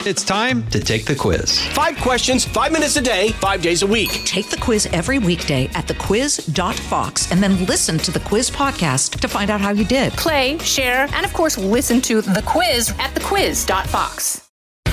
It's time to take the quiz. 5 questions, 5 minutes a day, 5 days a week. Take the quiz every weekday at thequiz.fox and then listen to the quiz podcast to find out how you did. Play, share, and of course, listen to The Quiz at thequiz.fox.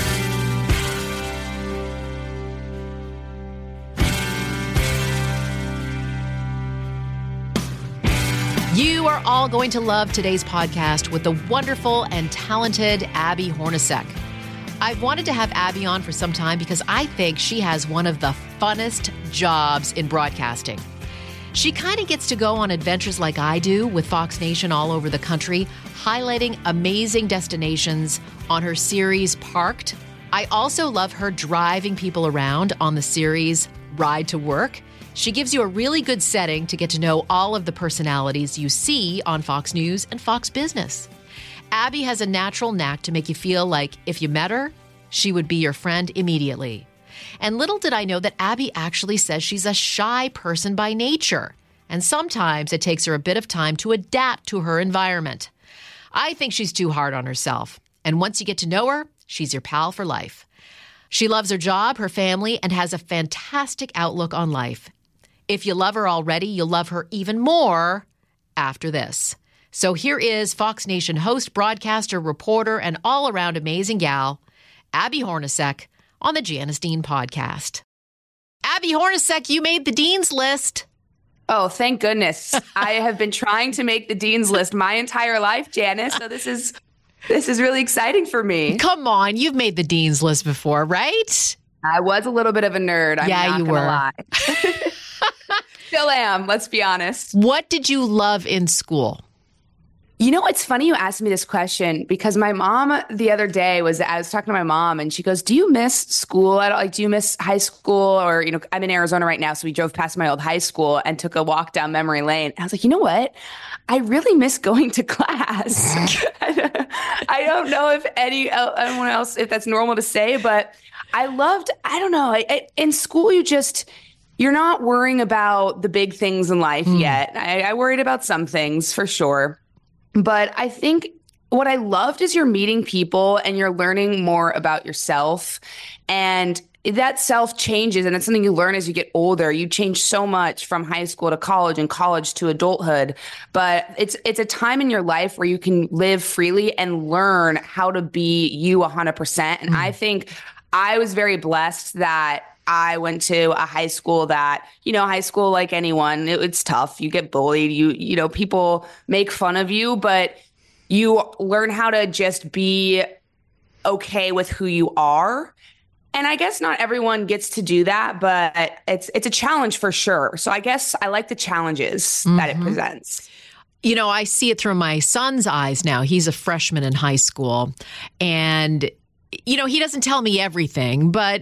You are all going to love today's podcast with the wonderful and talented Abby Hornacek. I've wanted to have Abby on for some time because I think she has one of the funnest jobs in broadcasting. She kind of gets to go on adventures like I do with Fox Nation all over the country, highlighting amazing destinations on her series Parked. I also love her driving people around on the series Ride to Work. She gives you a really good setting to get to know all of the personalities you see on Fox News and Fox Business. Abby has a natural knack to make you feel like if you met her, she would be your friend immediately. And little did I know that Abby actually says she's a shy person by nature. And sometimes it takes her a bit of time to adapt to her environment. I think she's too hard on herself. And once you get to know her, she's your pal for life. She loves her job, her family, and has a fantastic outlook on life. If you love her already, you'll love her even more after this. So here is Fox Nation host, broadcaster, reporter, and all-around amazing gal, Abby Hornacek, on the Janice Dean podcast. Abby Hornacek, you made the Dean's List. Oh, thank goodness. I have been trying to make the Dean's List my entire life, Janice. So this is really exciting for me. Come on, you've made the Dean's List before, right? I was a little bit of a nerd. I'm not gonna lie. Still am, let's be honest. What did you love in school? You know, it's funny you asked me this question because my mom the other day I was talking to my mom and she goes, do you miss school at all? Like, do you miss high school? Or, you know, I'm in Arizona right now. So we drove past my old high school and took a walk down memory lane. I was like, you know what? I really miss going to class. I don't know if anyone else, if that's normal to say, but I don't know. In school, you're not worrying about the big things in life yet. I worried about some things for sure. But I think what I loved is you're meeting people and you're learning more about yourself. And that self changes. And it's something you learn as you get older. You change so much from high school to college and college to adulthood. But it's a time in your life where you can live freely and learn how to be you 100%. And I think I was very blessed that I went to a high school that, you know, high school, like anyone, it's tough. You get bullied, you know, people make fun of you, but you learn how to just be okay with who you are. And I guess not everyone gets to do that, but it's a challenge for sure. So I guess I like the challenges that it presents. You know, I see it through my son's eyes now. He's a freshman in high school and, you know, he doesn't tell me everything, but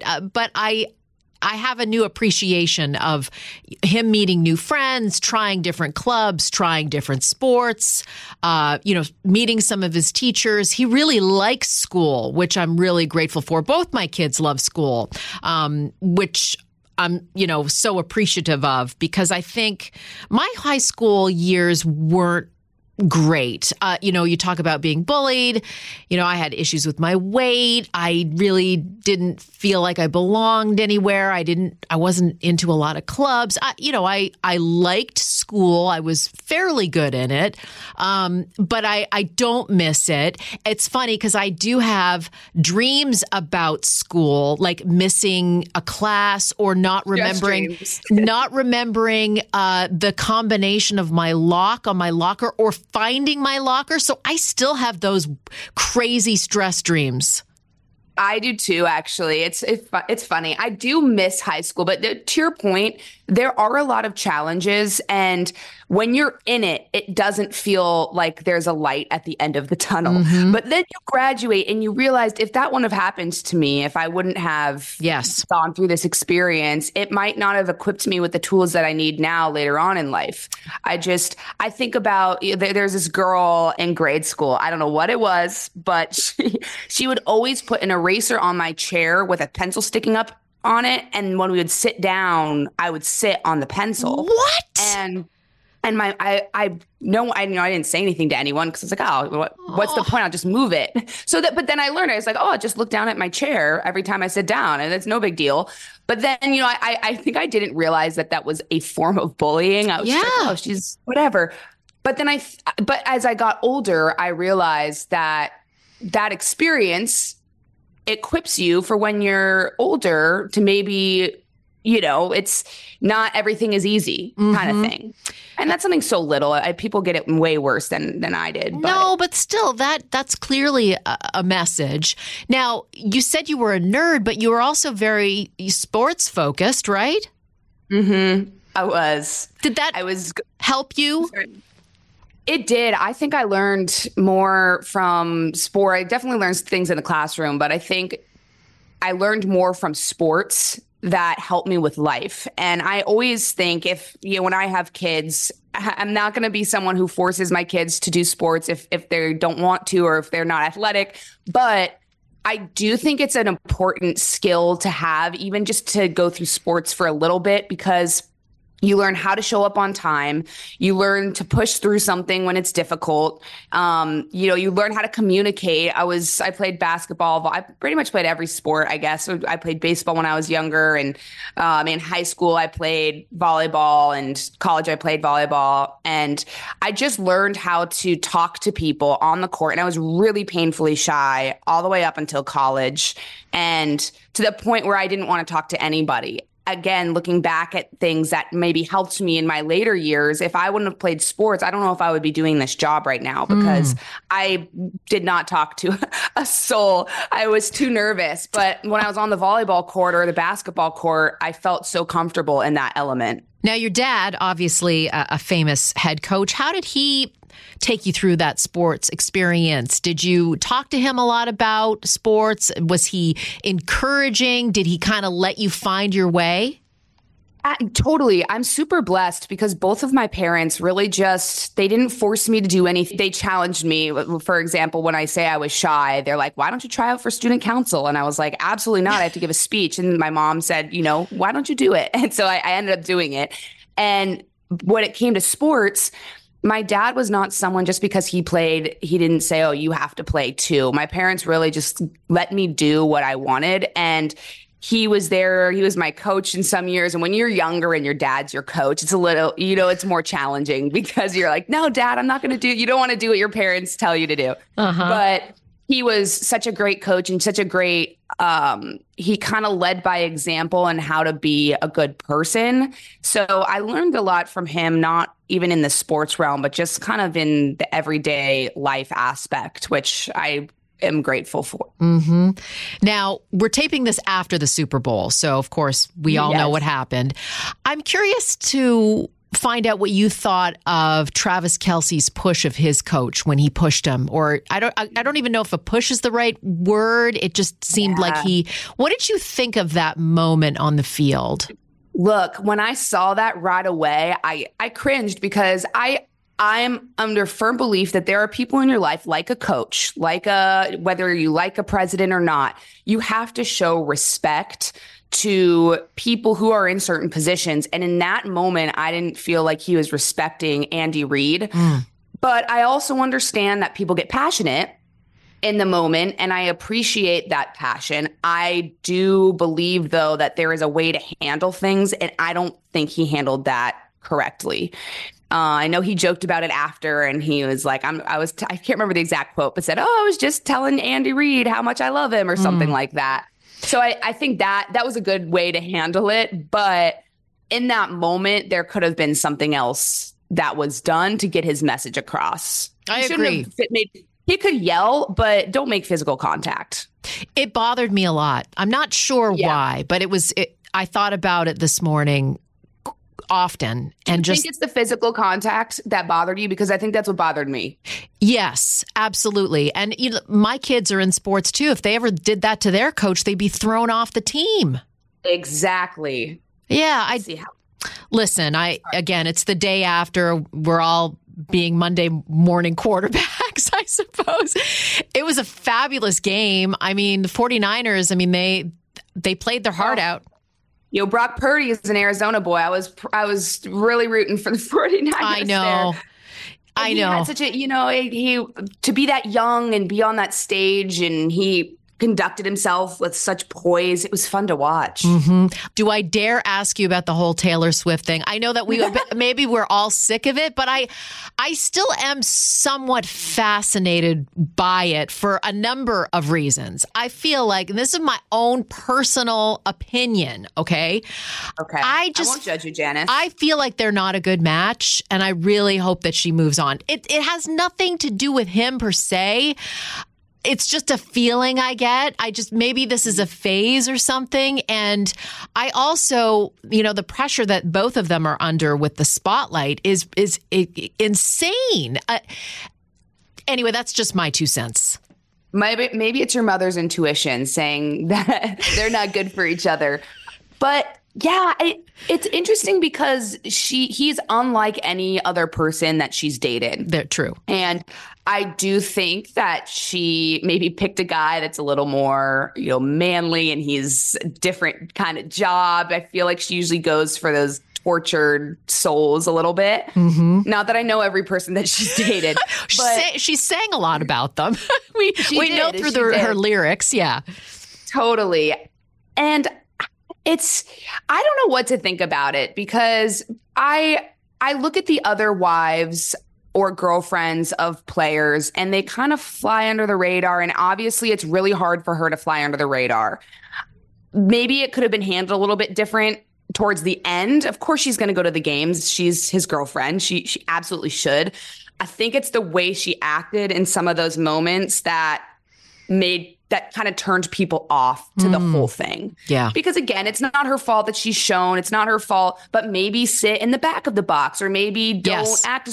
I have a new appreciation of him meeting new friends, trying different clubs, trying different sports, you know, meeting some of his teachers. He really likes school, which I'm really grateful for. Both my kids love school, which I'm, you know, so appreciative of because I think my high school years weren't great. You know, you talk about being bullied. You know, I had issues with my weight. I really didn't feel like I belonged anywhere. I wasn't into a lot of clubs. I liked school. I was fairly good in it. But I don't miss it. It's funny because I do have dreams about school, like missing a class or not remembering the combination of my lock on my locker or finding my locker. So I still have those crazy stress dreams. I do too, actually. It's funny. I do miss high school, but to your point, there are a lot of challenges. And when you're in it, it doesn't feel like there's a light at the end of the tunnel. Mm-hmm. But then you graduate and you realized if that wouldn't have happened to me, if I wouldn't have gone through this experience, it might not have equipped me with the tools that I need now later on in life. I think about, there's this girl in grade school. I don't know what it was, but she would always put an eraser on my chair with a pencil sticking up on it. And when we would sit down, I would sit on the pencil. What? And And I didn't say anything to anyone because I was like, oh, what's the point? I'll just move it. But then I learned, I was like, oh, I just look down at my chair every time I sit down and it's no big deal. But then, I think I didn't realize that was a form of bullying. I was just like, oh, she's whatever. But then but as I got older, I realized that experience equips you for when you're older to maybe, it's not everything is easy kind of thing. And that's something so little. People get it way worse than I did. No, but still, that's clearly a message. Now, you said you were a nerd, but you were also very sports focused, right? Mm-hmm. I was. Did that help you? It did. I think I learned more from sport. I definitely learned things in the classroom, but I think I learned more from sports that helped me with life. And I always think when I have kids, I'm not going to be someone who forces my kids to do sports if they don't want to or if they're not athletic. But I do think it's an important skill to have, even just to go through sports for a little bit, because you learn how to show up on time. You learn to push through something when it's difficult. You learn how to communicate. I played basketball. I pretty much played every sport, I guess. So I played baseball when I was younger. And in high school, I played volleyball, and college, I played volleyball. And I just learned how to talk to people on the court. And I was really painfully shy all the way up until college, and to the point where I didn't want to talk to anybody. Again, looking back at things that maybe helped me in my later years, if I wouldn't have played sports, I don't know if I would be doing this job right now, because I did not talk to a soul. I was too nervous. But when I was on the volleyball court or the basketball court, I felt so comfortable in that element. Now, your dad, obviously a famous head coach. How did he take you through that sports experience? Did you talk to him a lot about sports? Was he encouraging? Did he kind of let you find your way? Totally. I'm super blessed because both of my parents really they didn't force me to do anything. They challenged me. For example, when I say I was shy, they're like, why don't you try out for student council? And I was like, absolutely not. I have to give a speech. And my mom said, why don't you do it? And so I ended up doing it. And when it came to sports, my dad was not someone just because he played, he didn't say, oh, you have to play too. My parents really just let me do what I wanted. And he was there. He was my coach in some years. And when you're younger and your dad's your coach, it's a little, it's more challenging because you're like, no, Dad, I'm not going to do, you don't want to do what your parents tell you to do. But he was such a great coach and such a great, he kind of led by example and how to be a good person. So I learned a lot from him, not even in the sports realm, but just kind of in the everyday life aspect, which I am grateful for. Mm-hmm. Now, we're taping this after the Super Bowl. So, of course, we all know what happened. I'm curious to find out what you thought of Travis Kelce's push of his coach when he pushed him. Or I don't even know if a push is the right word. It just seemed like what did you think of that moment on the field? Look, when I saw that right away, I cringed because I'm under firm belief that there are people in your life, like a coach, whether you like a president or not, you have to show respect to people who are in certain positions. And in that moment, I didn't feel like he was respecting Andy Reid. But I also understand that people get passionate in the moment, and I appreciate that passion. I do believe, though, that there is a way to handle things, and I don't think he handled that correctly. I know he joked about it after, and he was like, I can't remember the exact quote, but said, I was just telling Andy Reid how much I love him or something like that. So I think that was a good way to handle it. But in that moment, there could have been something else that was done to get his message across. I agree. He could yell, but don't make physical contact. It bothered me a lot. I'm not sure why, but I thought about it this morning often. I think it's the physical contact that bothered you, because I think that's what bothered me. Yes, absolutely. And my kids are in sports too. If they ever did that to their coach, they'd be thrown off the team. Exactly. Yeah. Listen, again, it's the day after. We're all being Monday morning quarterbacks, I suppose. It was a fabulous game. I mean, the 49ers, they played their heart out. Brock Purdy is an Arizona boy. I was really rooting for the 49ers. I know. There. I know. He had such a, he to be that young and be on that stage, and he conducted himself with such poise. It was fun to watch. Mm-hmm. Do I dare ask you about the whole Taylor Swift thing? I know that maybe we're all sick of it, but I still am somewhat fascinated by it for a number of reasons. I feel like, and this is my own personal opinion, okay? Okay. I won't judge you, Janice. I feel like they're not a good match, and I really hope that she moves on. It has nothing to do with him per se. It's just a feeling I get. Maybe this is a phase or something. And I also, the pressure that both of them are under with the spotlight is insane. Anyway, that's just my 2 cents. Maybe it's your mother's intuition saying that they're not good for each other. But yeah, it's interesting because he's unlike any other person that she's dated. They're true. And I do think that she maybe picked a guy that's a little more, manly, and he's a different kind of job. I feel like she usually goes for those tortured souls a little bit. Mm-hmm. Not that I know every person that she's dated. But she sang a lot about them. we know through her lyrics. Yeah. Totally. And I don't know what to think about it, because I look at the other wives or girlfriends of players, and they kind of fly under the radar. And obviously it's really hard for her to fly under the radar. Maybe it could have been handled a little bit different towards the end. Of course, she's going to go to the games. She's his girlfriend. She absolutely should. I think it's the way she acted in some of those moments that kind of turned people off to the whole thing. Yeah. Because again, it's not her fault that she's shown. It's not her fault, but maybe sit in the back of the box, or maybe don't act.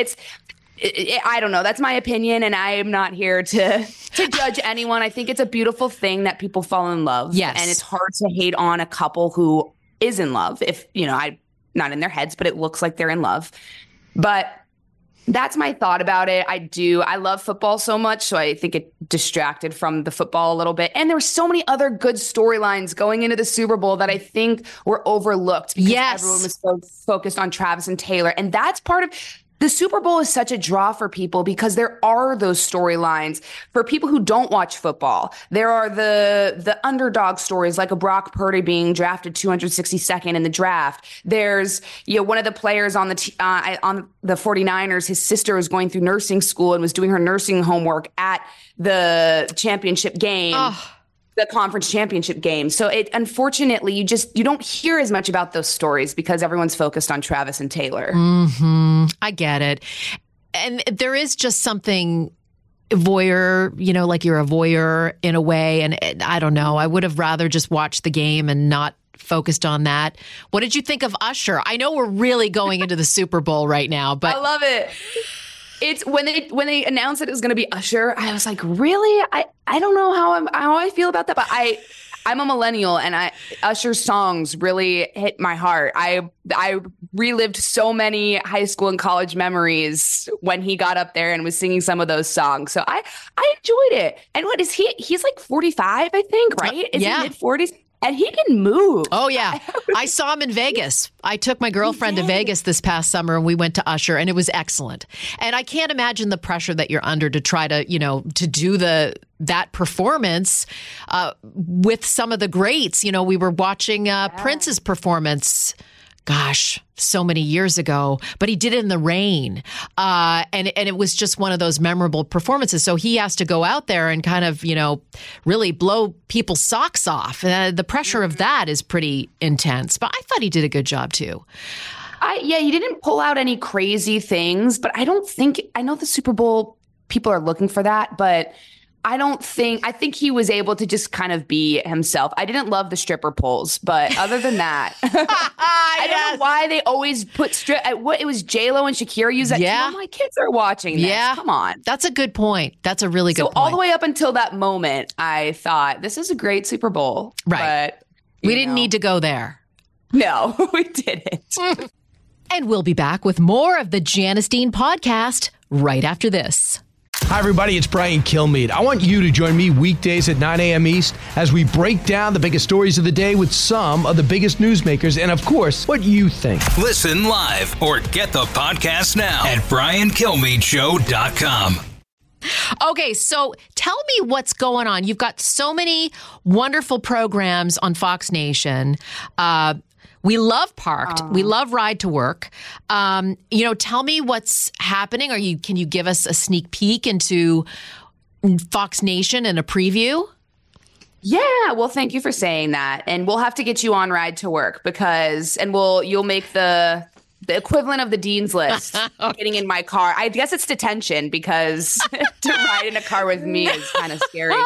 I don't know. That's my opinion, and I am not here to judge anyone. I think it's a beautiful thing that people fall in love. Yes. And it's hard to hate on a couple who is in love. If, I'm not in their heads, but it looks like they're in love. But that's my thought about it. I love football so much, so I think it distracted from the football a little bit. And there were so many other good storylines going into the Super Bowl that I think were overlooked because everyone was so focused on Travis and Taylor. And that's part of the Super Bowl is such a draw for people because there are those storylines for people who don't watch football. There are the underdog stories, like a Brock Purdy being drafted 262nd in the draft. There's, one of the players on the 49ers, his sister was going through nursing school and was doing her nursing homework at the championship game. Oh. The conference championship game. So unfortunately, you don't hear as much about those stories because everyone's focused on Travis and Taylor. Mm-hmm. I get it. And there is just something voyeur, like you're a voyeur in a way. And I don't know, I would have rather just watched the game and not focused on that. What did you think of Usher? I know we're really going into the Super Bowl right now, but I love it. It's when they announced that it was going to be Usher, I was like, really? I don't know how I feel about that, but I'm a millennial, and Usher's songs really hit my heart. I relived so many high school and college memories when he got up there and was singing some of those songs. So I enjoyed it. And what is he? He's like 45, I think, right? Is he mid-40s? And he can move. Oh, yeah. I saw him in Vegas. I took my girlfriend to Vegas this past summer, and we went to Usher, and it was excellent. And I can't imagine the pressure that you're under to try to, to do that performance with some of the greats. We were watching Prince's performance. Gosh, so many years ago, but he did it in the rain. And it was just one of those memorable performances. So he has to go out there and kind of, really blow people's socks off. The pressure of that is pretty intense, but I thought he did a good job too. He didn't pull out any crazy things, but I know the Super Bowl people are looking for that, but I think he was able to just kind of be himself. I didn't love the stripper poles, but other than that, I don't know why they always put it was J-Lo and Shakira use that. Yeah. My kids are watching this. Yeah. Come on. That's a good point. That's a really good point. So all the way up until that moment, I thought this is a great Super Bowl. Right. But we didn't need to go there. No, we didn't. And we'll be back with more of the Janice Dean podcast right after this. Hi, everybody. It's Brian Kilmeade. I want you to join me weekdays at 9 a.m. East as we break down the biggest stories of the day with some of the biggest newsmakers and, of course, what you think. Listen live or get the podcast now at BrianKilmeadShow.com. Okay, so tell me what's going on. You've got so many wonderful programs on Fox Nation. We love Parked. We love Ride to Work. Tell me what's happening. Can you give us a sneak peek into Fox Nation and a preview? Yeah, well, thank you for saying that. And we'll have to get you on Ride to Work you'll make the equivalent of the Dean's List getting in my car. I guess it's detention because to ride in a car with me is kind of scary.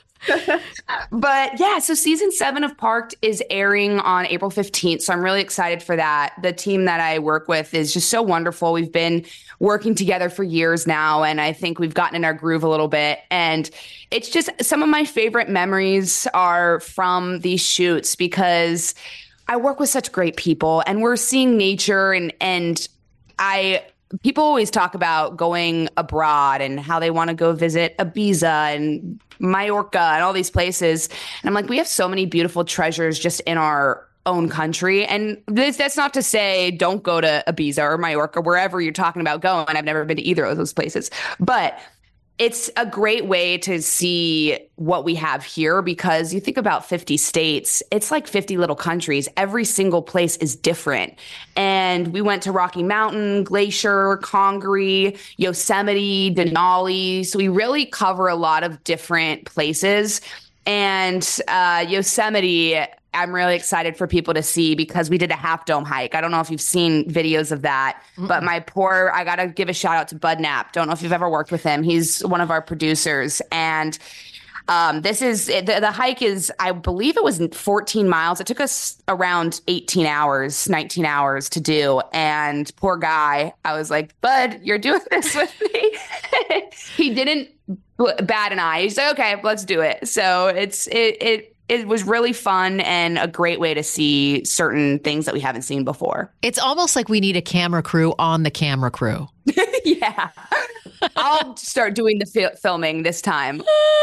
But yeah, so season 7 of Parked is airing on April 15th. So I'm really excited for that. The team that I work with is just so wonderful. We've been working together for years now, and I think we've gotten in our groove a little bit. And it's just some of my favorite memories are from these shoots because I work with such great people and we're seeing nature and people always talk about going abroad and how they want to go visit Ibiza and Mallorca and all these places. And I'm like, we have so many beautiful treasures just in our own country. And that's not to say don't go to Ibiza or Mallorca, wherever you're talking about going. I've never been to either of those places. But it's a great way to see what we have here because you think about 50 states, it's like 50 little countries. Every single place is different. And we went to Rocky Mountain, Glacier, Congaree, Yosemite, Denali. So we really cover a lot of different places. And Yosemite, I'm really excited for people to see because we did a Half Dome hike. I don't know if you've seen videos of that, but I got to give a shout out to Bud Knapp. Don't know if you've ever worked with him. He's one of our producers. And the hike is, I believe it was 14 miles. It took us around 18 hours, 19 hours to do. And poor guy, I was like, Bud, you're doing this with me. He didn't bat an eye. He's like, okay, let's do it. So it was really fun and a great way to see certain things that we haven't seen before. It's almost like we need a camera crew on the camera crew. Yeah. I'll start doing the filming this time.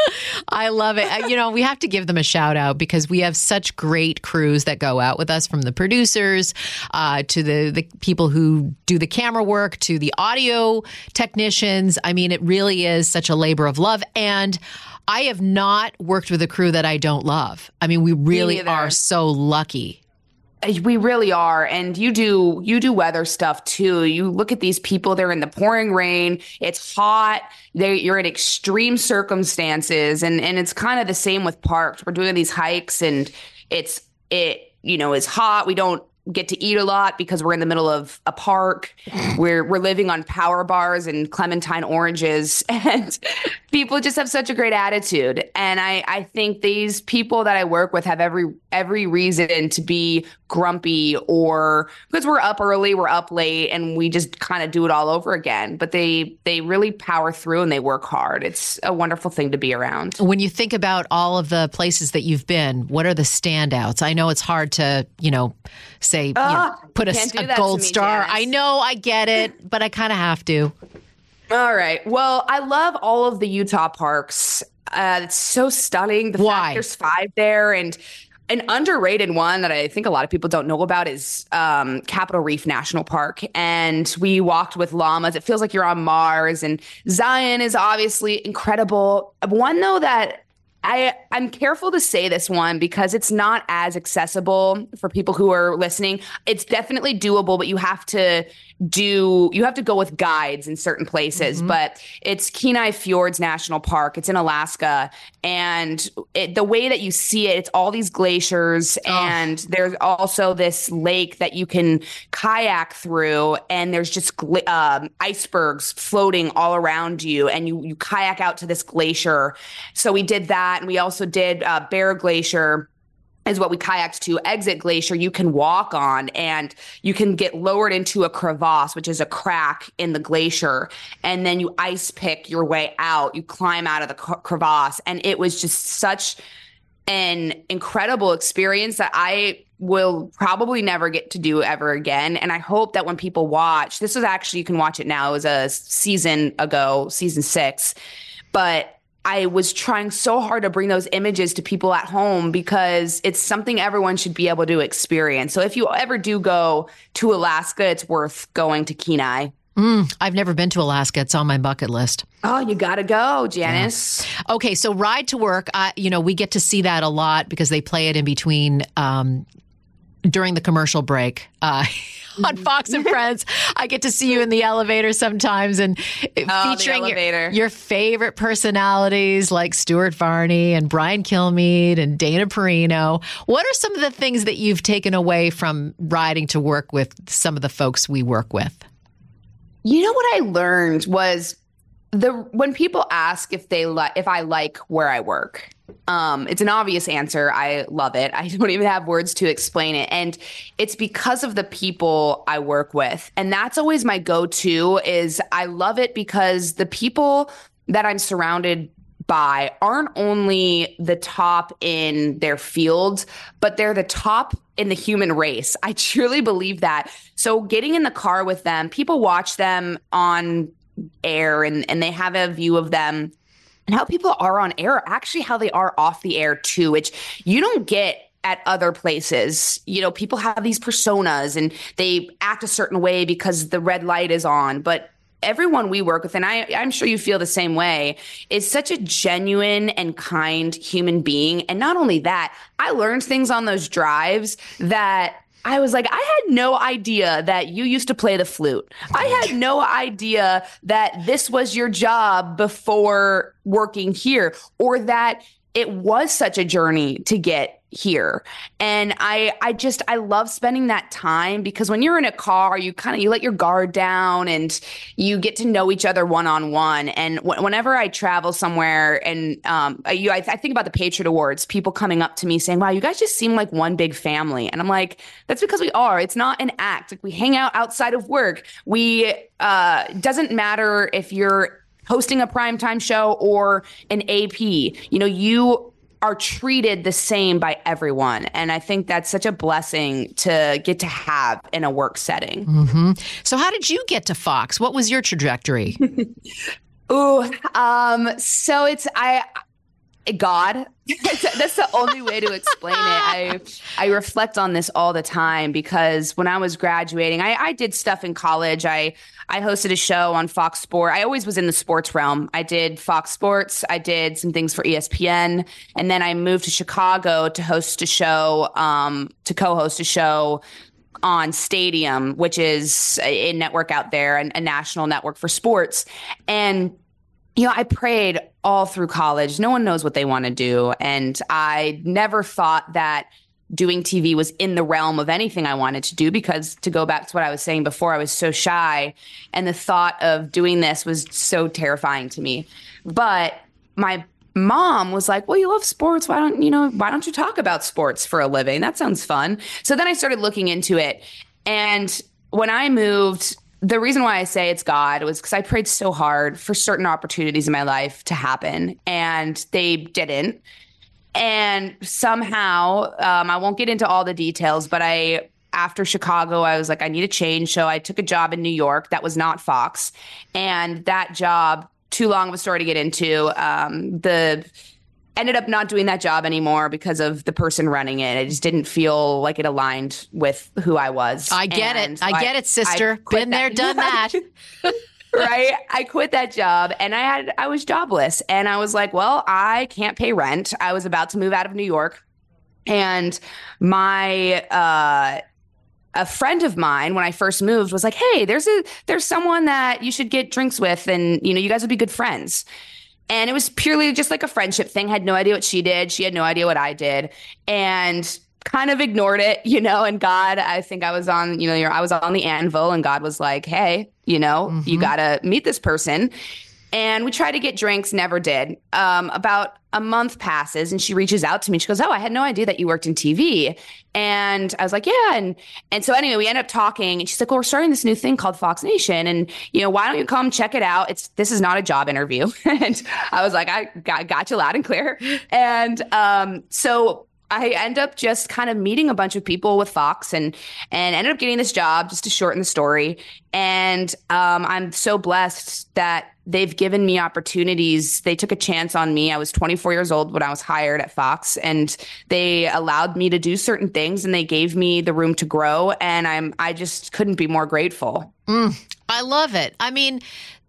I love it. We have to give them a shout out because we have such great crews that go out with us, from the producers to the people who do the camera work to the audio technicians. I mean, it really is such a labor of love. And I have not worked with a crew that I don't love. I mean, we really are so lucky. We really are. And you do weather stuff too. You look at these people, they're in the pouring rain. It's hot. You're in extreme circumstances. And it's kind of the same with Parked. We're doing these hikes and it's hot. We don't get to eat a lot because we're in the middle of a park. We're living on power bars and clementine oranges, and people just have such a great attitude. And I think these people that I work with have every reason to be grumpy, or because we're up early, we're up late, and we just kind of do it all over again. But they really power through and they work hard. It's a wonderful thing to be around. When you think about all of the places that you've been, what are the standouts? I know it's hard to, say, put a gold star. Janice. I know, I get it, but I kind of have to. All right. Well, I love all of the Utah parks. It's so stunning. Why? There's 5 there, and an underrated one that I think a lot of people don't know about is Capitol Reef National Park. And we walked with llamas. It feels like you're on Mars. And Zion is obviously incredible. One, though, that I'm careful to say this one because it's not as accessible for people who are listening. It's definitely doable, but you have to go with guides in certain places. Mm-hmm. But it's Kenai Fjords National Park. It's in Alaska. And the way that you see it, it's all these glaciers. And there's also this lake that you can kayak through. And there's just icebergs floating all around you. And you kayak out to this glacier. So we did that. And we also did Bear Glacier is what we kayaked to. Exit Glacier you can walk on, and you can get lowered into a crevasse, which is a crack in the glacier. And then you ice pick your way out. You climb out of the crevasse. And it was just such an incredible experience that I will probably never get to do ever again. And I hope that when people watch, this is actually, you can watch it now. It was a season ago, season 6, but I was trying so hard to bring those images to people at home because it's something everyone should be able to experience. So if you ever do go to Alaska, it's worth going to Kenai. I've never been to Alaska. It's on my bucket list. Oh, you got to go, Janice. Yeah. Okay, so Ride to Work, we get to see that a lot because they play it in between during the commercial break on Fox and Friends. I get to see you in the elevator sometimes and featuring your favorite personalities like Stuart Varney and Brian Kilmeade and Dana Perino. What are some of the things that you've taken away from riding to work with some of the folks we work with? You know what I learned was when people ask if I like where I work, it's an obvious answer. I love it. I don't even have words to explain it. And it's because of the people I work with. And that's always my go-to is I love it because the people that I'm surrounded by aren't only the top in their field, but they're the top in the human race. I truly believe that. So getting in the car with them, people watch them on air and they have a view of them and how people are on air, actually how they are off the air too, which you don't get at other places. You know, people have these personas and they act a certain way because the red light is on, but everyone we work with, and I'm sure you feel the same way, is such a genuine and kind human being. And not only that, I learned things on those drives that I was like, I had no idea that you used to play the flute. I had no idea that this was your job before working here, or that it was such a journey to get here. And I love spending that time because when you're in a car, you let your guard down and you get to know each other one-on-one. And whenever I travel somewhere and I think about the Patriot Awards, people coming up to me saying, wow, you guys just seem like one big family. And I'm like, that's because we are. It's not an act. Like we hang out outside of work. We doesn't matter if you're hosting a primetime show or an AP, you are treated the same by everyone. And I think that's such a blessing to get to have in a work setting. Mm-hmm. So how did you get to Fox? What was your trajectory? So it's God. That's the only way to explain it. I reflect on this all the time because when I was graduating, I did stuff in college. I hosted a show on Fox Sports. I always was in the sports realm. I did Fox Sports. I did some things for ESPN. And then I moved to Chicago to host a show, to co-host a show on Stadium, which is a network out there, a national network for sports. And I prayed all through college. No one knows what they want to do. And I never thought that doing TV was in the realm of anything I wanted to do because, to go back to what I was saying before, I was so shy. And the thought of doing this was so terrifying to me. But my mom was like, well, you love sports. Why don't you talk about sports for a living? That sounds fun. So then I started looking into it. And when I moved, the reason why I say it's God was because I prayed so hard for certain opportunities in my life to happen, and they didn't. And somehow, I won't get into all the details, but after Chicago, I was like, I need a change. So I took a job in New York that was not Fox. And that job, too long of a story to get into, ended up not doing that job anymore because of the person running it. I just didn't feel like it aligned with who I was. I get it. So I get it, sister. Been there, done that. Right. I quit that job and I was jobless, and I was like, well, I can't pay rent. I was about to move out of New York, and a friend of mine, when I first moved, was like, hey, there's someone that you should get drinks with, and you guys would be good friends. And it was purely just like a friendship thing. Had no idea what she did. She had no idea what I did. And kind of ignored it, and God, I think I was on, I was on the anvil, and God was like, hey, you got to meet this person. And we tried to get drinks, never did. About a month passes and she reaches out to me. She goes, "Oh, I had no idea that you worked in TV." And I was like, "Yeah." And so anyway, we end up talking and she's like, "Well, we're starting this new thing called Fox Nation. And, why don't you come check it out? This is not a job interview." And I was like, "I got you loud and clear." And so I end up just kind of meeting a bunch of people with Fox and ended up getting this job, just to shorten the story. And I'm so blessed that they've given me opportunities. They took a chance on me. I was 24 years old when I was hired at Fox, and they allowed me to do certain things and they gave me the room to grow. And I just couldn't be more grateful. I love it. I mean,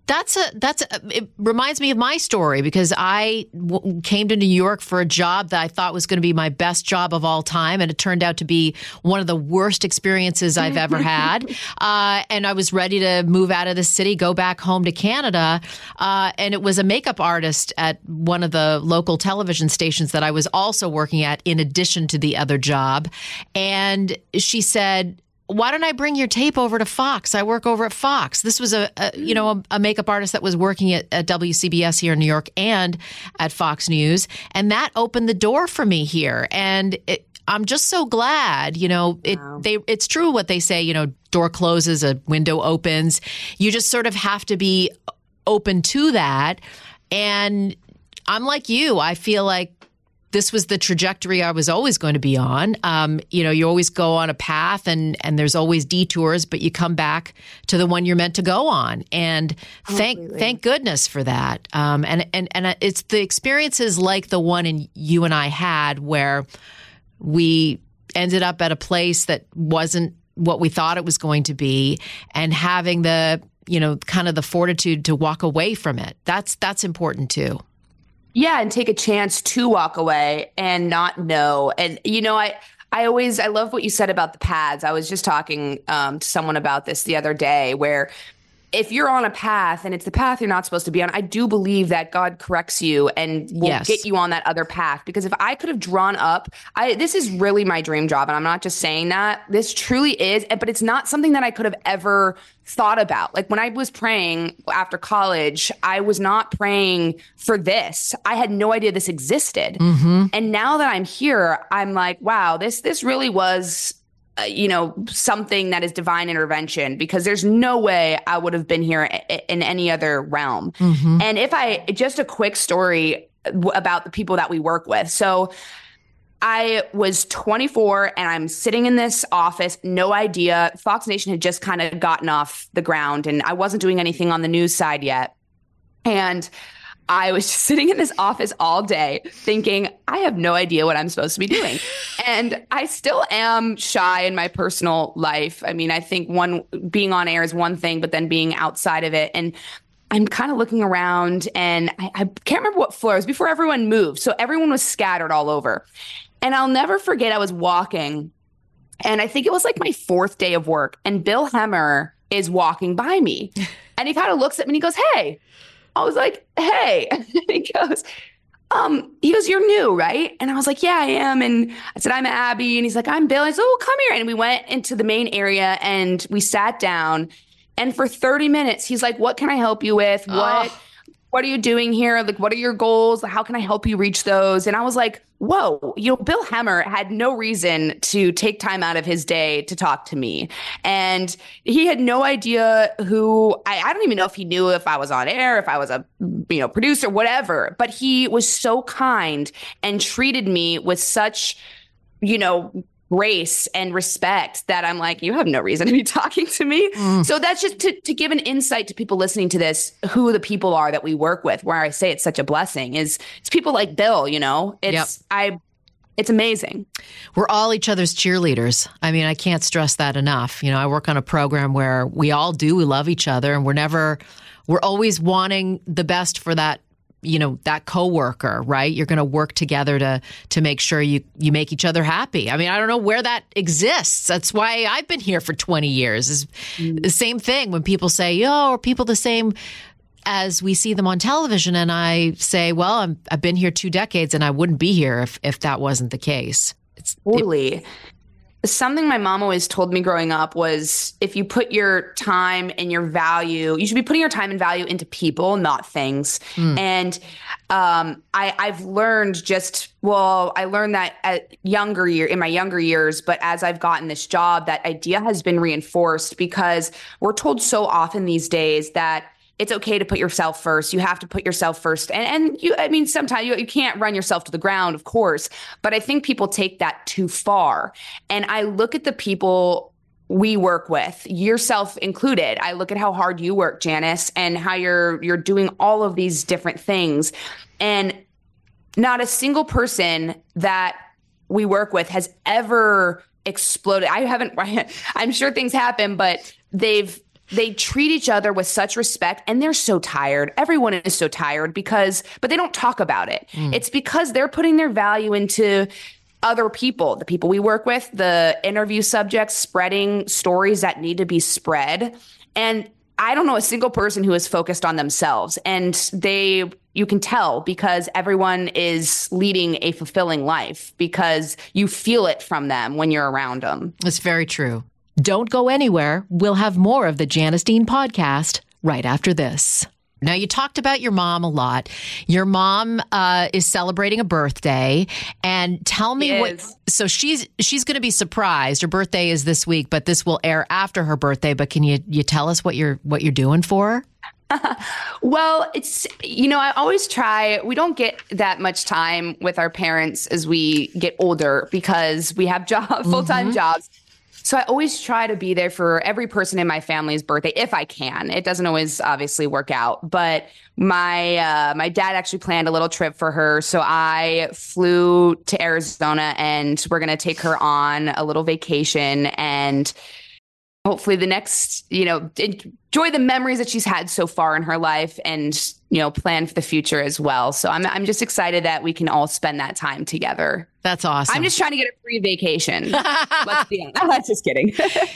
it reminds me of my story, because I came to New York for a job that I thought was going to be my best job of all time. And it turned out to be one of the worst experiences I've ever had. And I was ready to move out of the city, go back home to Canada. And it was a makeup artist at one of the local television stations that I was also working at in addition to the other job. And she said, "Why don't I bring your tape over to Fox? I work over at Fox." This was a makeup artist that was working at WCBS here in New York and at Fox News. And that opened the door for me here. And I'm just so glad, it's true what they say, door closes, a window opens. You just sort of have to be open to that. And I'm like you. I feel like this was the trajectory I was always going to be on. You always go on a path and there's always detours, but you come back to the one you're meant to go on. And thank goodness for that. And it's the experiences like the one you and I had, where we ended up at a place that wasn't what we thought it was going to be, and having the, kind of the fortitude to walk away from it. That's important too. Yeah, and take a chance to walk away and not know. And, I love what you said about the paths. I was just talking to someone about this the other day, where if you're on a path and it's the path you're not supposed to be on, I do believe that God corrects you and will get you on that other path. Because if I could have drawn up, this is really my dream job. And I'm not just saying that. This truly is, but it's not something that I could have ever thought about. Like when I was praying after college, I was not praying for this. I had no idea this existed. Mm-hmm. And now that I'm here, I'm like, wow, this really was something that is divine intervention, because there's no way I would have been here in any other realm. Mm-hmm. And just a quick story about the people that we work with. So I was 24 and I'm sitting in this office, no idea. Fox Nation had just kind of gotten off the ground and I wasn't doing anything on the news side yet. And I was just sitting in this office all day thinking, I have no idea what I'm supposed to be doing. And I still am shy in my personal life. I mean, I think being on air is one thing, but then being outside of it. And I'm kind of looking around and I can't remember what floor it was before everyone moved. So everyone was scattered all over. And I'll never forget, I was walking and I think it was like my 4th day of work. And Bill Hemmer is walking by me and he kind of looks at me and he goes, "Hey." I was like, "Hey." And he goes, "You're new, right?" And I was like, "Yeah, I am." And I said, "I'm Abby." And he's like, "I'm Bill." And I said, "Oh, come here." And we went into the main area and we sat down. And for 30 minutes, he's like, "What can I help you with? What are you doing here? Like, what are your goals? How can I help you reach those?" And I was like, whoa, Bill Hemmer had no reason to take time out of his day to talk to me. And he had no idea who, I don't even know if he knew if I was on air, if I was a, producer, whatever. But he was so kind and treated me with such, grace and respect that I'm like, you have no reason to be talking to me. So that's just to give an insight to people listening to this, who the people are that we work with, where I say it's such a blessing it's people like Bill, it's amazing. We're all each other's cheerleaders. I mean, I can't stress that enough. I work on a program where we love each other and we're always wanting the best for that that coworker, right? You're going to work together to make sure you make each other happy. I mean, I don't know where that exists. That's why I've been here for 20 years. Is the same thing when people say, are people the same as we see them on television? And I say, well, I've been here 2 decades and I wouldn't be here if that wasn't the case. Totally. something my mom always told me growing up was if you put your time and your value, you should be putting your time and value into people, not things. And I've learned I learned that in my younger years, but as I've gotten this job, that idea has been reinforced because we're told so often these days that it's okay to put yourself first. You have to put yourself first. Sometimes you can't run yourself to the ground, of course, but I think people take that too far. And I look at the people we work with, yourself included. I look at how hard you work, Janice, and how you're doing all of these different things. And not a single person that we work with has ever exploded. I'm sure things happen, but they treat each other with such respect, and they're so tired. Everyone is so tired but they don't talk about it. It's because they're putting their value into other people, the people we work with, the interview subjects, spreading stories that need to be spread. And I don't know a single person who is focused on themselves. And you can tell because everyone is leading a fulfilling life because you feel it from them when you're around them. It's very true. Don't go anywhere. We'll have more of the Janice Dean podcast right after this. Now, you talked about your mom a lot. Your mom is celebrating a birthday, and tell me what. So she's going to be surprised. Her birthday is this week, but this will air after her birthday. But can you tell us what you're doing for her? Well, it's, I always try. We don't get that much time with our parents as we get older because we have full-time jobs. So I always try to be there for every person in my family's birthday if I can. It doesn't always obviously work out, but my dad actually planned a little trip for her. So I flew to Arizona and we're going to take her on a little vacation and hopefully the next, enjoy the memories that she's had so far in her life and, plan for the future as well. So I'm just excited that we can all spend that time together. That's awesome. I'm just trying to get a free vacation. Let's be honest. I'm just kidding.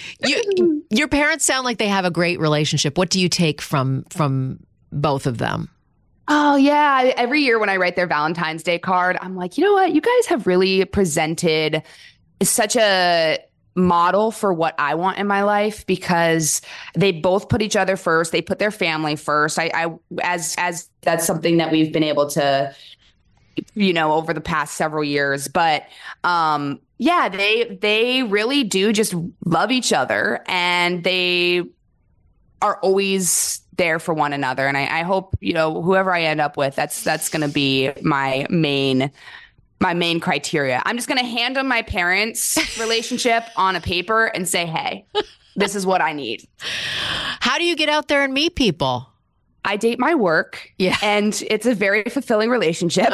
Your parents sound like they have a great relationship. What do you take from both of them? Oh, yeah. Every year when I write their Valentine's Day card, I'm like, you know what? You guys have really presented such a model for what I want in my life because they both put each other first. They put their family first. As that's something that we've been able to, over the past several years. But they really do just love each other and they are always there for one another. And I hope, whoever I end up with, that's going to be my main criteria. I'm just going to hand them my parents' relationship on a paper and say, hey, this is what I need. How do you get out there and meet people? I date my work. Yeah. And it's a very fulfilling relationship.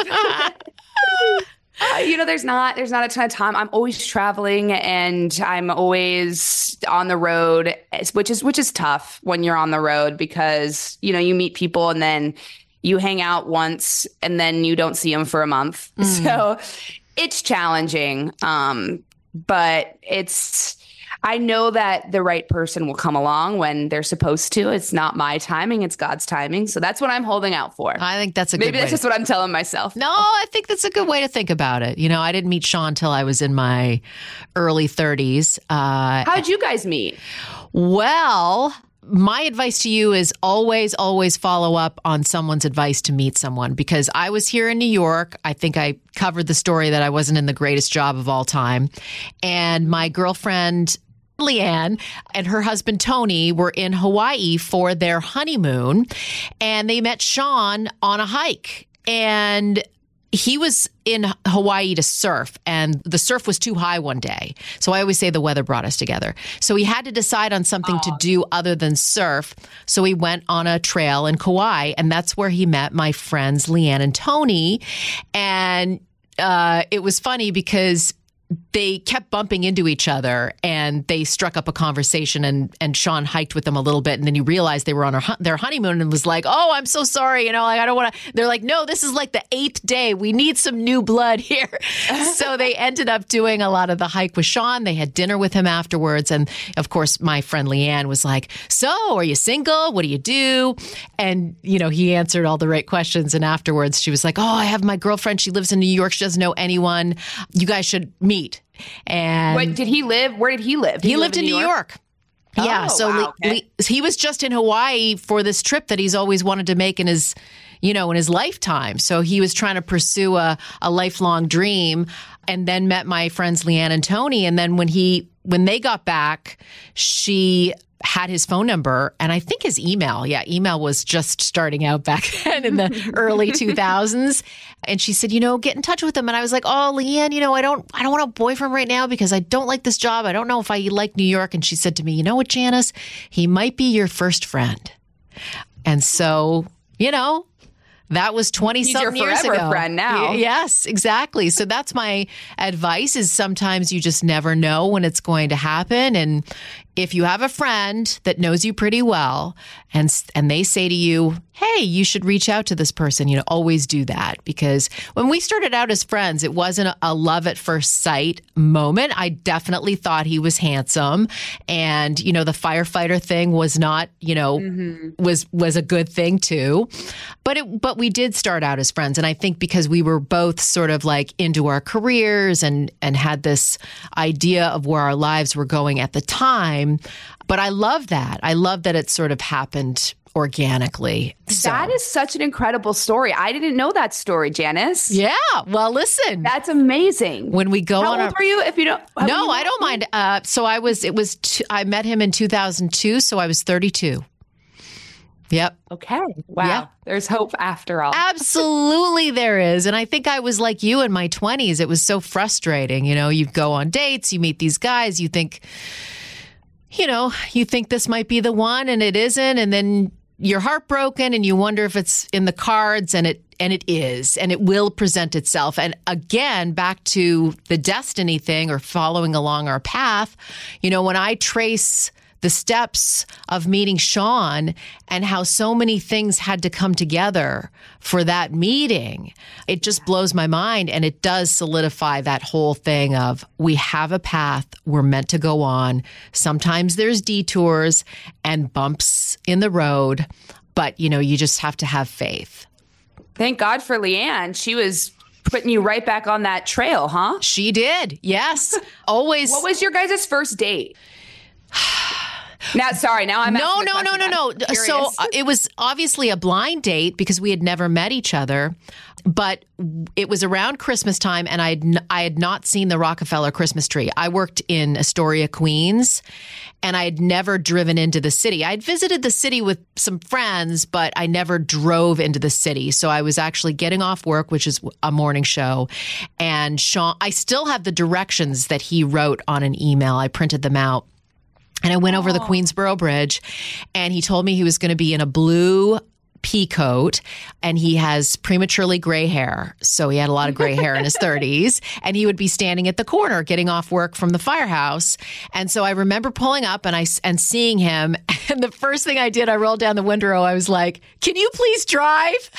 There's not a ton of time. I'm always traveling and I'm always on the road, which is tough when you're on the road because, you meet people and then you hang out once and then you don't see them for a month. So it's challenging. But I know that the right person will come along when they're supposed to. It's not my timing, it's God's timing. So that's what I'm holding out for. I think that's a good way. Maybe that's just what I'm telling myself. No, I think that's a good way to think about it. I didn't meet Sean till I was in my early 30s. How'd you guys meet? Well, my advice to you is always, always follow up on someone's advice to meet someone because I was here in New York. I think I covered the story that I wasn't in the greatest job of all time. And my girlfriend, Leanne, and her husband, Tony, were in Hawaii for their honeymoon. And they met Sean on a hike. And he was in Hawaii to surf, and the surf was too high one day. So I always say the weather brought us together. So he had to decide on something to do other than surf. So he went on a trail in Kauai, and that's where he met my friends Leanne and Tony. And it was funny because they kept bumping into each other and they struck up a conversation and Sean hiked with them a little bit. And then you realized they were on their honeymoon and was like, oh, I'm so sorry. I don't want to. They're like, no, this is like the 8th day. We need some new blood here. So they ended up doing a lot of the hike with Sean. They had dinner with him afterwards. And of course, my friend Leanne was like, so are you single? What do you do? And, he answered all the right questions. And afterwards she was like, oh, I have my girlfriend. She lives in New York. She doesn't know anyone. You guys should meet. And Where did he live? Did he lived in New York. Yeah. Oh, So wow, okay. he was just in Hawaii for this trip that he's always wanted to make in his lifetime. So he was trying to pursue a lifelong dream, and then met my friends Leanne and Tony. And then when they got back, she had his phone number and I think his email. Yeah, email was just starting out back then in the early 2000s. And she said, get in touch with him. And I was like, oh, Leanne, I don't want a boyfriend right now because I don't like this job. I don't know if I like New York. And she said to me, you know what, Janice, he might be your first friend. And so, that was 20-something years ago. He's your forever friend now. Yes, exactly. So that's my advice is sometimes you just never know when it's going to happen. And if you have a friend that knows you pretty well and they say to you, hey, you should reach out to this person, always do that. Because when we started out as friends, it wasn't a love at first sight moment. I definitely thought he was handsome. And, the firefighter thing was not, was a good thing too. But we did start out as friends. And I think because we were both sort of like into our careers and had this idea of where our lives were going at the time. But I love that. I love that it sort of happened organically. That is such an incredible story. I didn't know that story, Janice. Yeah. Well, listen. That's amazing. When we go How old were you? If you don't. No, I don't mind. So I met him in 2002. So I was 32. Yep. Okay. Wow. Yeah. There's hope after all. Absolutely there is. And I think I was like you in my 20s. It was so frustrating. You go on dates, you meet these guys, you think this might be the one and it isn't. And then you're heartbroken and you wonder if it's in the cards, and it is, and it will present itself. And again, back to the destiny thing or following along our path, when I trace the steps of meeting Sean and how so many things had to come together for that meeting, it just blows my mind. And it does solidify that whole thing of we have a path we're meant to go on. Sometimes there's detours and bumps in the road, but you just have to have faith. Thank God for Leanne. She was putting you right back on that trail, huh? She did. Yes. Always. What was your guys' first date? Now I'm No. So it was obviously a blind date because we had never met each other, but it was around Christmas time and I had not seen the Rockefeller Christmas tree. I worked in Astoria, Queens, and I had never driven into the city. I'd visited the city with some friends, but I never drove into the city. So I was actually getting off work, which is a morning show. And Sean, I still have the directions that he wrote on an email. I printed them out. And I went over the Queensboro Bridge, and he told me he was going to be in a blue pea coat, and he has prematurely gray hair. So he had a lot of gray hair in his 30s, and he would be standing at the corner getting off work from the firehouse. And so I remember pulling up and seeing him. And the first thing I did, I rolled down the window. I was like, "Can you please drive?"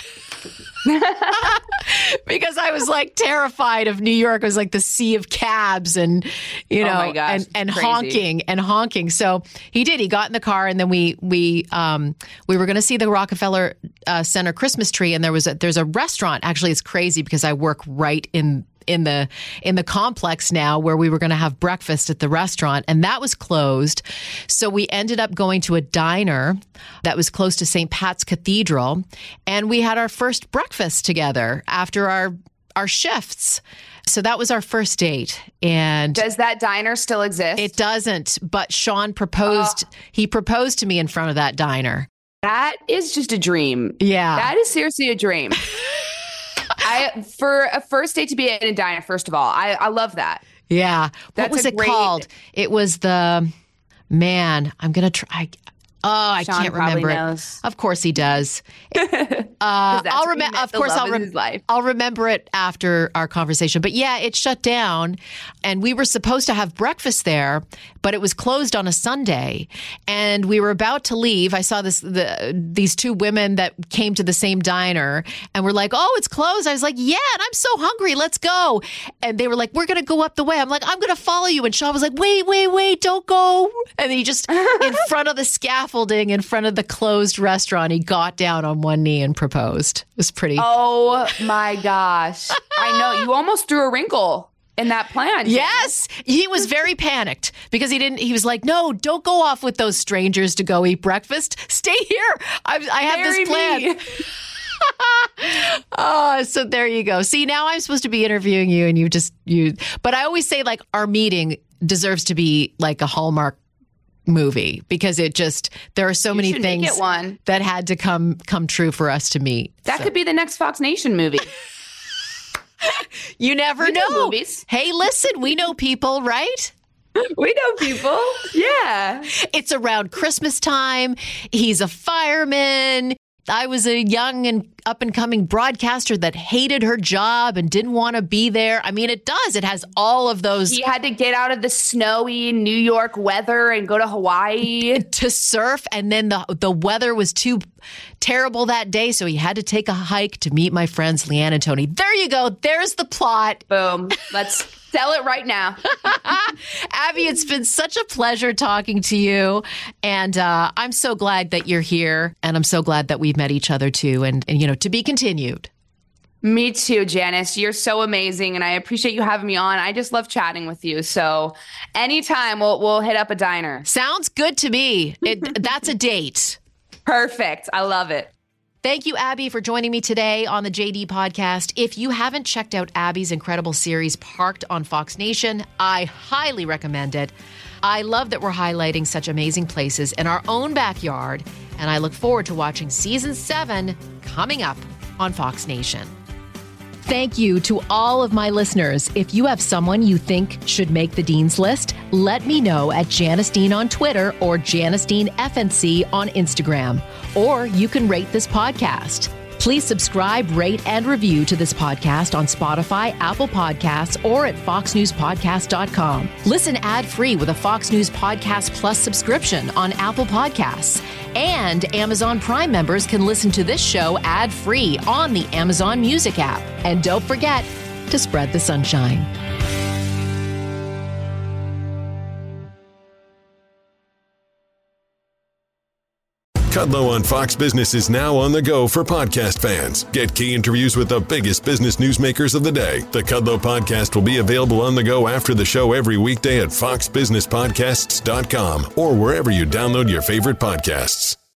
Because I was like terrified of New York. It was like the sea of cabs and, oh my gosh, and honking. So he did. He got in the car, and then we were going to see the Rockefeller Center Christmas tree. And there's a restaurant. Actually, it's crazy because I work right in the complex now, where we were going to have breakfast at the restaurant, and that was closed. So we ended up going to a diner that was close to St. Pat's Cathedral, and we had our first breakfast together after our shifts. So that was our first date. And does that diner still exist? It doesn't, but Sean proposed. He proposed to me in front of that diner. That is just a dream. Yeah. That is seriously a dream. For a first date to be at a diner, first of all, I love that. Yeah. What was it called? It was I'm going to try. I Sean can't remember knows. Of course he does. I'll remember. Of course, I'll remember it after our conversation. But yeah, it shut down, and we were supposed to have breakfast there, but it was closed on a Sunday, and we were about to leave. I saw these two women that came to the same diner, and were like, "Oh, it's closed." I was like, "Yeah," and I'm so hungry. Let's go. And they were like, "We're gonna go up the way." I'm like, "I'm gonna follow you." And Sean was like, "Wait, don't go." And he just in front of the scaffolding, in front of the closed restaurant, he got down on one knee and proposed. It was pretty. Oh my gosh. I know. You almost threw a wrinkle. in that plan. Yes, he was very panicked because he was like, no, don't go off with those strangers to go eat breakfast. Stay here. I have this plan. Oh, so there you go. See, now I'm supposed to be interviewing you and but I always say like our meeting deserves to be like a Hallmark movie because there are so many things that had to come true for us to meet. That could be the next Fox Nation movie. You never know. Movies. Hey, listen, we know people, right? We know people. Yeah. It's around Christmas time. He's a fireman. I was a young and up-and-coming broadcaster that hated her job and didn't want to be there. I mean, it does. It has all of those. He had to get out of the snowy New York weather and go to Hawaii. To surf, and then the weather was too terrible that day, so he had to take a hike to meet my friends Leanne and Tony. There you go. There's the plot. Boom. Let's sell it right now. Abby, it's been such a pleasure talking to you. And I'm so glad that you're here. And I'm so glad that we've met each other too. And to be continued. Me too, Janice. You're so amazing. And I appreciate you having me on. I just love chatting with you. So anytime we'll hit up a diner. Sounds good to me. That's a date. Perfect. I love it. Thank you, Abby, for joining me today on the JD Podcast. If you haven't checked out Abby's incredible series, Parked on Fox Nation, I highly recommend it. I love that we're highlighting such amazing places in our own backyard, and I look forward to watching Season 7 coming up on Fox Nation. Thank you to all of my listeners. If you have someone you think should make the Dean's List, let me know at Janice Dean on Twitter or Janice Dean FNC on Instagram. Or you can rate this podcast. Please subscribe, rate, and review to this podcast on Spotify, Apple Podcasts, or at foxnewspodcast.com. Listen ad-free with a Fox News Podcast Plus subscription on Apple Podcasts. And Amazon Prime members can listen to this show ad-free on the Amazon Music app. And don't forget to spread the sunshine. Kudlow on Fox Business is now on the go for podcast fans. Get key interviews with the biggest business newsmakers of the day. The Kudlow Podcast will be available on the go after the show every weekday at foxbusinesspodcasts.com or wherever you download your favorite podcasts.